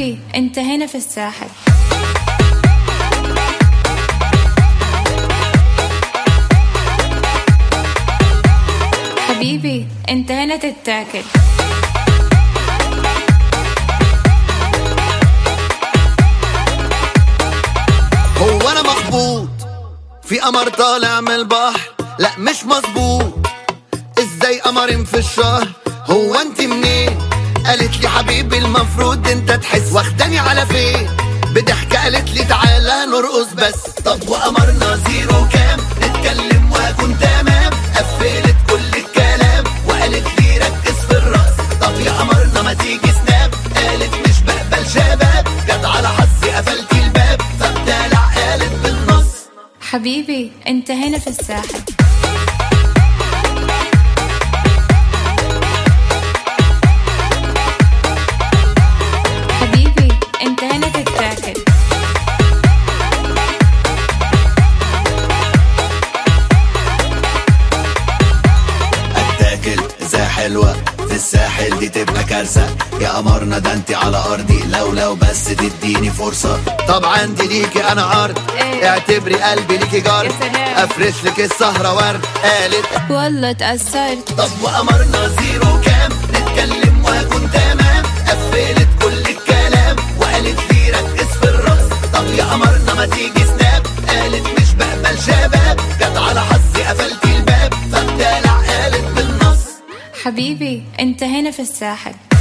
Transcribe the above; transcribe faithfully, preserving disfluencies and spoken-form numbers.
حبيبي انت هنا في الساحل. حبيبي انت هنا تتاكل. هو انا مخبوط في قمر طالع من البحر؟ لا مش مظبوط. ازاي قمرين في الشهر؟ هو انت منين؟ قالت لي حبيبي المفروض انت تحس. واخداني على فين؟ بضحكة قالت لي تعالى نرقص بس. طب وقمرنا زيرو كام؟ نتكلم واكون تمام. قفلت كل الكلام وقالت لي ركز في الرقص. طب يا قمرنا ما تيجي سناب؟ قالت مش بقبل شباب. جت على حظي قفلتي الباب فبدلع قالت بالنص. حبيبي انت هنا في الساحل. حبيبي انت هنا تتاكل. اتاكل ازاي حلوة في الساحل دي تبقى كارثة. يا قمرنا ده انت على ارضي لو لو بس تديني فرصة. طب عندي ليكي انا عرض. ايه؟ اعتبري قلبي ليكي جار. يا سلام. افرش لك السهرة ورد. قالت والله اتأثرت. طب وقمرنا زيرو كام؟ نتكلم واكون تمام. قفلت كل الكلام وقالت لي ركز في الرقص. طب يا قمرنا ما تيجي سناب؟ قالت مش بقبل شباب. جت على حظي قفلتي الباب فبدلع قالت بالنص. حبيبي انت هنا في الساحل.